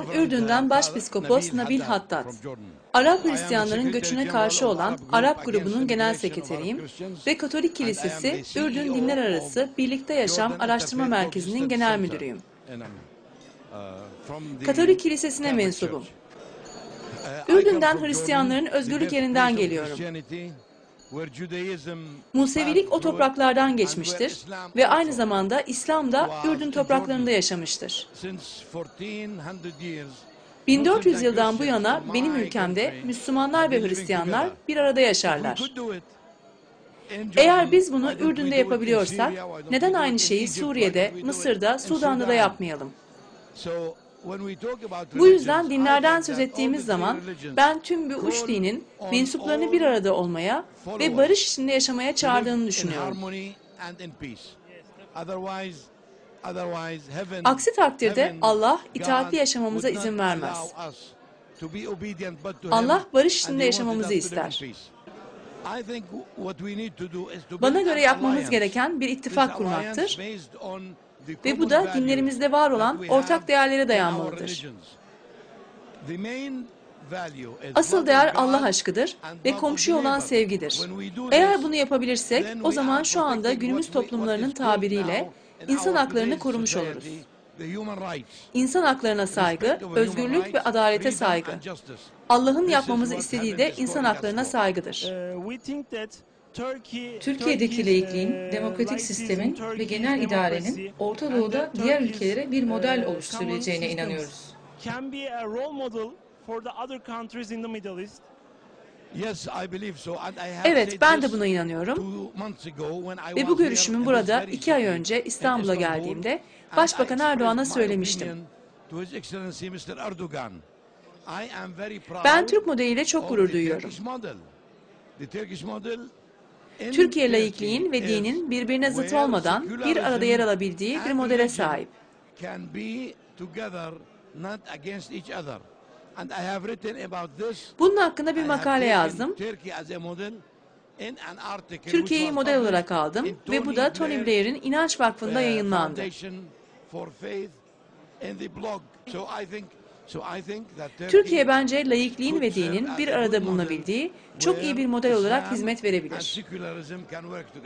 Ben Ürdün'den Başpiskopos Nabil Hattat. Arap Hristiyanların göçüne karşı olan Arap grubunun genel sekreteriyim ve Katolik Kilisesi Ürdün Dinler Arası Birlikte Yaşam Araştırma Merkezi'nin genel müdürüyüm. Katolik Kilisesi'ne mensubum. Ürdün'den Hristiyanların özgürlük yerinden geliyorum. Musevilik o topraklardan geçmiştir ve aynı zamanda İslam da Ürdün topraklarında yaşamıştır. 1400 yıldan bu yana benim ülkemde Müslümanlar ve Hristiyanlar bir arada yaşarlar. Eğer biz bunu Ürdün'de yapabiliyorsak, neden aynı şeyi Suriye'de, Mısır'da, Sudan'da da yapmayalım? Bu yüzden dinlerden söz ettiğimiz zaman ben tüm bu üç dinin mensuplarını bir arada olmaya ve barış içinde yaşamaya çağırdığını düşünüyorum. Aksi takdirde Allah itaatli yaşamamıza izin vermez. Allah barış içinde yaşamamızı ister. Bana göre yapmamız gereken bir ittifak kurmaktır ve bu da dinlerimizde var olan ortak değerlere dayanmalıdır. Asıl değer Allah aşkıdır ve komşuya olan sevgidir. Eğer bunu yapabilirsek, o zaman şu anda günümüz toplumlarının tabiriyle insan haklarını korumuş oluruz. İnsan haklarına saygı, özgürlük ve adalete saygı. Allah'ın yapmamızı istediği de insan haklarına saygıdır. Türkiye'deki laikliğin, demokratik sistemin ve genel idarenin Orta Doğu'da diğer ülkelere bir model oluşturabileceğine inanıyoruz. Evet, ben de buna inanıyorum. Ve bu görüşümü burada 2 ay önce İstanbul'a geldiğimde Başbakan Erdoğan'a söylemiştim. Ben Türk modeliyle çok gurur duyuyorum. Türkiye laikliğin ve dinin birbirine zıt olmadan bir arada yer alabildiği bir modele sahip. Bunun hakkında bir makale yazdım. Türkiye'yi model olarak aldım ve bu da Tony Blair'in İnanç Vakfı'nda yayınlandı. Türkiye bence laikliğin ve dinin bir arada bulunabildiği çok iyi bir model olarak hizmet verebilir.